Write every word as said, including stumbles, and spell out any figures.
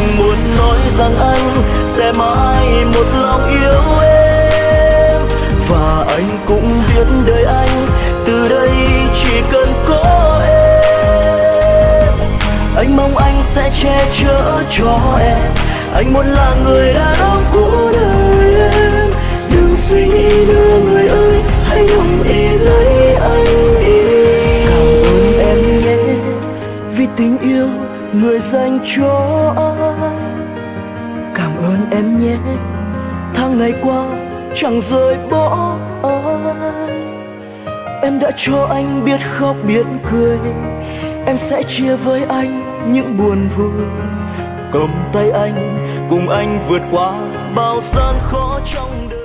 anh muốn nói rằng anh sẽ mãi một lòng yêu em, và anh cũng biết đời anh từ đây chỉ cần có em. Anh mong anh sẽ che chở cho em, anh muốn là người đàn ông của đời em. Đừng suy nghĩ nữa người ơi, hãy đồng ý lấy anh đi. Cảm ơn em nhé vì tình yêu người dành cho anh. Cảm ơn em nhé tháng ngày qua chẳng rời bỏ anh. Em đã cho anh biết khóc biết cười, em sẽ chia với anh những buồn vui. Cầm tay anh cùng anh vượt qua bao gian khó trong đời.